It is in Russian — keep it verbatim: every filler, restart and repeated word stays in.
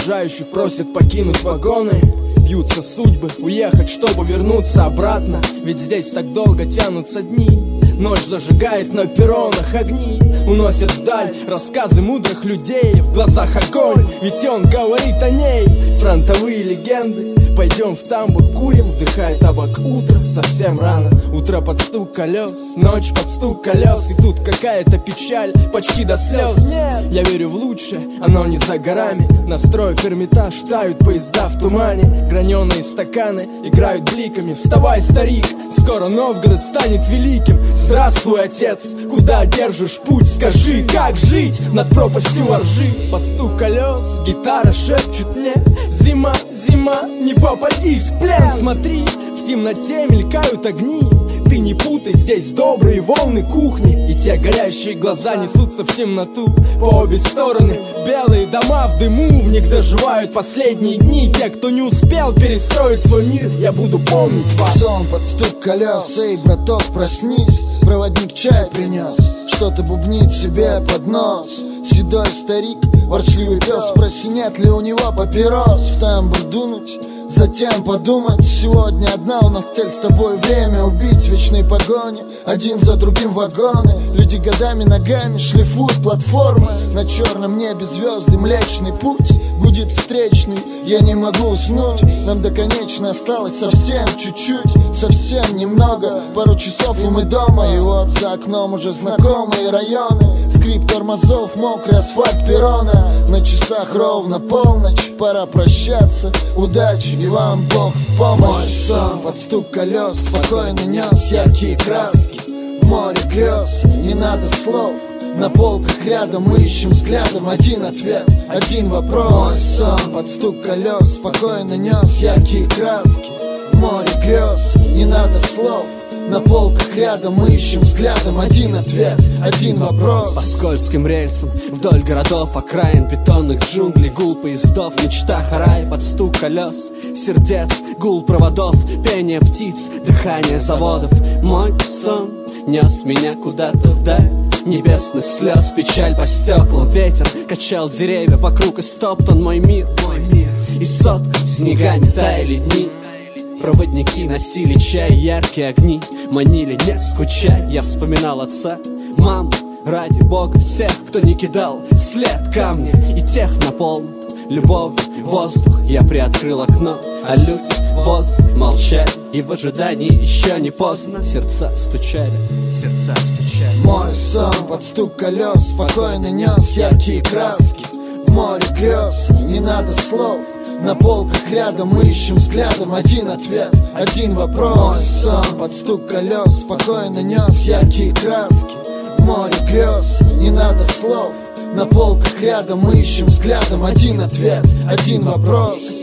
провожающих просят покинуть вагоны. Бьются судьбы, уехать, чтобы вернуться обратно. Ведь здесь так долго тянутся дни. Ночь зажигает на перронах огни, уносит вдаль рассказы мудрых людей. В глазах огонь, ведь он говорит о ней. Фронтовые легенды. Пойдем в тамбур, курим, вдыхая табак. Утро совсем рано, утро под стук колес, ночь под стук колес. И тут какая-то печаль, почти до слез. Я верю в лучшее, оно не за горами. Настроив Эрмитаж, тают поезда в тумане. Граненые стаканы играют бликами. Вставай, старик, скоро Новгород станет великим. Здравствуй, отец, куда держишь путь? Скажи, как жить над пропастью воржи? Под стук колес гитара шепчет мне: зима, зима, не попади в плен. Смотри, в темноте мелькают огни. Ты не путай, здесь добрые волны кухни. И те горящие глаза несутся в темноту. По обе стороны белые дома в дыму. В них доживают последние дни те, кто не успел перестроить свой мир. Я буду помнить вас. Сон под стук колес, эй, браток, проснись. Проводник чай принес, что-то бубнит себе под нос. Седой старик, ворчливый пес, спроси, нет ли у него папирос. В тамбур дунуть, затем подумать. Сегодня одна у нас цель с тобой, время убить в вечной погоне. Один за другим вагоны, люди годами ногами шлифуют платформы. На черном небе звезды, Млечный Путь гудит встречный, я не могу уснуть. Нам до конечной осталось совсем чуть-чуть, совсем немного. Пару часов и мы дома, и вот за окном уже знакомые районы. Скрип тормозов, мокрый асфальт перрона. На часах ровно полночь, пора прощаться. Удачи и вам Бог в помощь. Мой сон под стук колес спокойно нес яркие краски. В море грез, не надо слов. На полках рядом мы ищем взглядом один ответ, один вопрос. Мой сон под стук колес спокойно нес яркие краски. В море грез, не надо слов. На полках рядом мы ищем взглядом один ответ, один вопрос. По скользким рельсам, вдоль городов, окраин бетонных джунглей. Гул поездов, мечта рай под стук колес. Сердец, гул проводов, пение птиц, дыхание заводов. Мой сон нес меня куда-то вдаль небесных слез, печаль по стеклам. Ветер качал деревья, вокруг истоптан мой мир, мой мир. И соткан снегами таяли дни. Проводники носили чай, яркие огни манили, не скучай. Я вспоминал отца, маму, ради Бога, всех, кто не кидал след камня. И тех наполнит любовь, воздух. Я приоткрыл окно, а люди возле молчали. И в ожидании еще не поздно сердца стучали, сердца стучали. Мой сон под стук колес спокойно нес яркие краски. В море грез, не надо слов. На полках рядом мы ищем взглядом один ответ, один вопрос. Мой сон под стук колес спокойно нес яркие краски. В море грез, не надо слов. На полках рядом мы ищем взглядом один ответ, один вопрос.